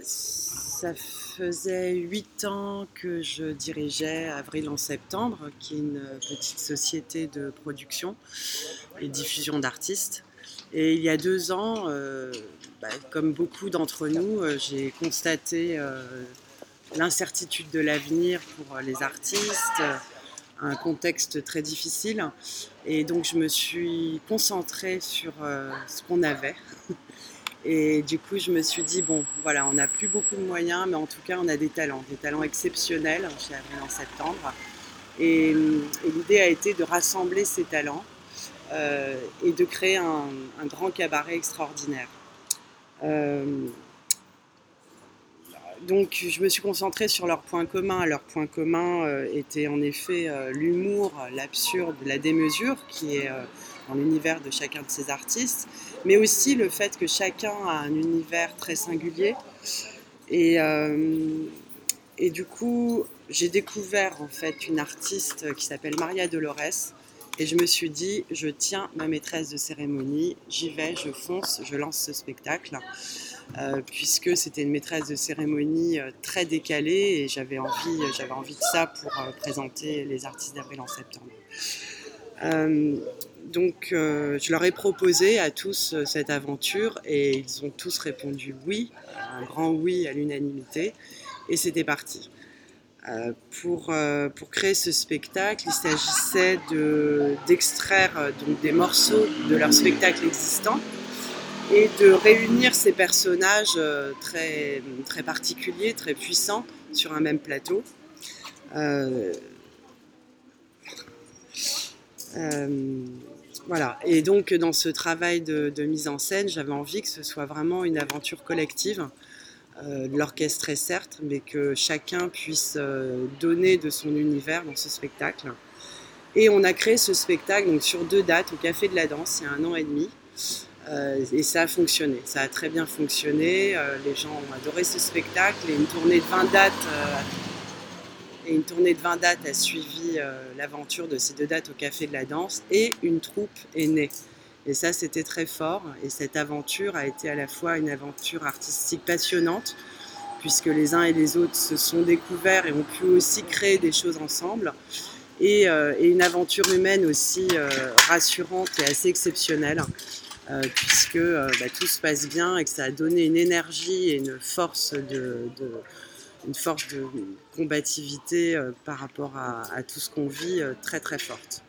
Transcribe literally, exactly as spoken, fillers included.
Ça faisait huit ans que je dirigeais Avril en septembre, qui est une petite société de production et diffusion d'artistes. Et il y a deux ans, euh, bah, comme beaucoup d'entre nous, euh, j'ai constaté euh, l'incertitude de l'avenir pour les artistes, un contexte très difficile. Et donc je me suis concentrée sur euh, ce qu'on avait. Et du coup, je me suis dit, bon, voilà, on n'a plus beaucoup de moyens, mais en tout cas, on a des talents, des talents exceptionnels chez Avril en septembre. Et, et l'idée a été de rassembler ces talents euh, et de créer un, un grand cabaret extraordinaire. Euh, donc, je me suis concentrée sur leurs points communs. Leurs points communs euh, étaient en effet euh, l'humour, l'absurde, la démesure, qui est euh, dans l'univers de chacun de ces artistes, mais aussi le fait que chacun a un univers très singulier. Et, euh, et du coup, j'ai découvert en fait une artiste qui s'appelle Maria Dolores. Et je me suis dit, je tiens ma maîtresse de cérémonie, j'y vais, je fonce, je lance ce spectacle. Euh, puisque c'était une maîtresse de cérémonie euh, très décalée et j'avais envie, j'avais envie de ça pour euh, présenter les artistes d'Avril en septembre. Euh, donc euh, je leur ai proposé à tous euh, cette aventure et ils ont tous répondu oui, un grand oui à l'unanimité, et c'était parti. Euh, pour, euh, pour créer ce spectacle, il s'agissait de, d'extraire euh, donc, des morceaux de leur spectacle existant et de réunir ces personnages euh, très, très particuliers, très puissants sur un même plateau. Euh, euh, voilà. Et donc dans ce travail de, de mise en scène, j'avais envie que ce soit vraiment une aventure collective. Euh, l'orchestre certes, mais que chacun puisse euh, donner de son univers dans ce spectacle. Et on a créé ce spectacle donc, sur deux dates au Café de la Danse il y a un an et demi. Euh, et ça a fonctionné, ça a très bien fonctionné. Euh, les gens ont adoré ce spectacle et une tournée de vingt dates, euh, et une tournée de vingt dates a suivi euh, l'aventure de ces deux dates au Café de la Danse et une troupe est née. Et ça, c'était très fort. Et cette aventure a été à la fois une aventure artistique passionnante, puisque les uns et les autres se sont découverts et ont pu aussi créer des choses ensemble. Et, euh, et une aventure humaine aussi euh, rassurante et assez exceptionnelle, euh, puisque euh, bah, tout se passe bien et que ça a donné une énergie et une force de, de, une force de combativité euh, par rapport à, à tout ce qu'on vit euh, très très forte.